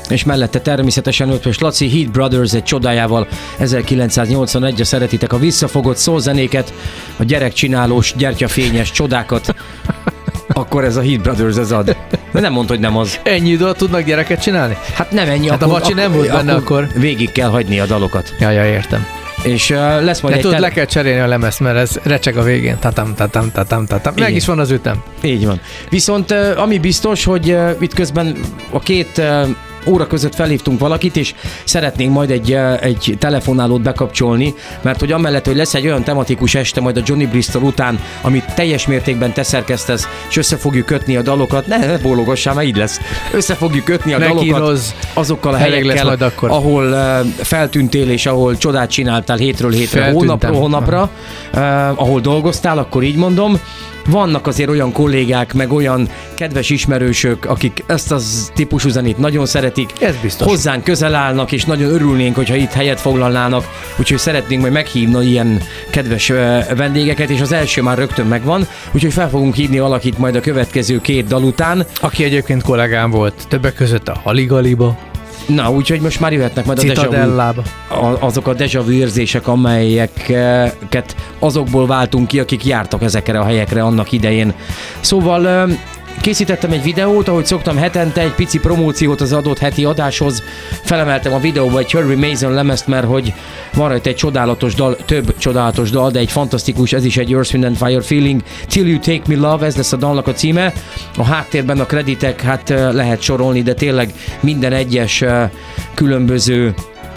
és mellette természetesen Ötvös Laci, Heat Brothers egy csodájával 1981-re szeretitek a visszafogott szózenéket, a gyerekcsinálós, gyertyafényes csodákat, akkor ez a Heat Brothers ez ad. De nem mondd, hogy nem az. Ennyi idő tudnak gyereket csinálni? Hát nem ennyi. Hát a Vacsi nem volt benne akkor. Végig kell hagyni a dalokat. Ja, értem. És lesz majd tudod, le kell cserélni a lemezt, mert ez recseg a végén. Tatam. Meg is van az ütem. Így van. Viszont ami biztos, hogy itt közben a két óra között felhívtunk valakit, és szeretnénk majd egy telefonálót bekapcsolni, mert hogy amellett, hogy lesz egy olyan tematikus este majd a Johnny Bristol után, amit teljes mértékben te szerkesztesz, és össze fogjuk kötni a dalokat, ne bólogassál, mert így lesz. Össze fogjuk kötni a dalokat azokkal a helyekkel, ahol feltűntél, és ahol csodát csináltál hétről hétre, hónapról hónapra, ahol dolgoztál, akkor így mondom. Vannak azért olyan kollégák, meg olyan kedves ismerősök, akik ezt az típusú zenét nagyon szeretik. Ez biztos. Hozzánk közel állnak, és nagyon örülnénk, hogyha itt helyet foglalnának. Úgyhogy szeretnénk majd meghívni ilyen kedves vendégeket, és az első már rögtön megvan. Úgyhogy fel fogunk hívni valakit majd a következő két dal után. Aki egyébként kollégám volt, többek között a Haligaliba. Na, úgyhogy most már jöhetnek majd azok a déjà vu érzések, amelyeket azokból váltunk ki, akik jártak ezekre a helyekre annak idején. Szóval készítettem egy videót, ahogy szoktam hetente, egy pici promóciót az adott heti adáshoz. Felemeltem a videóba egy Herbie Mason lemezt, mert hogy van rajta egy csodálatos dal, több csodálatos dal, de egy fantasztikus, ez is egy Earth, Wind and Fire Feeling. Till You Take Me Love, ez lesz a dalnak a címe. A háttérben a kreditek, hát lehet sorolni, de tényleg minden egyes különböző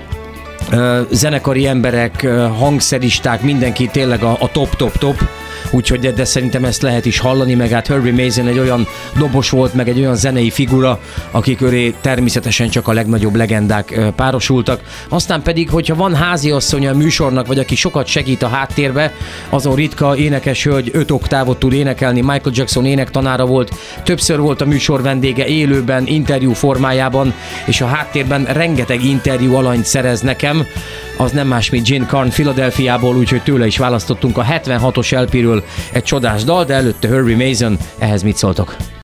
zenekari emberek, hangszeristák, mindenki tényleg a top. Úgyhogy de szerintem ezt lehet is hallani, meg hát Herbie Mason egy olyan dobos volt, meg egy olyan zenei figura, akik köré természetesen csak a legnagyobb legendák párosultak. Aztán pedig, hogyha van háziasszonya a műsornak, vagy aki sokat segít a háttérbe, azon ritka énekes hölgy 5 oktávot tud énekelni, Michael Jackson énektanára volt, többször volt a műsor vendége élőben, interjú formájában, és a háttérben rengeteg interjú alanyt szerez nekem, az nem más, mint Gene Carn Philadelphiából, úgyhogy tőle is választottunk a 76-os LP-ről egy csodás dal, de előtte Herbie Mason, ehhez mit szóltok?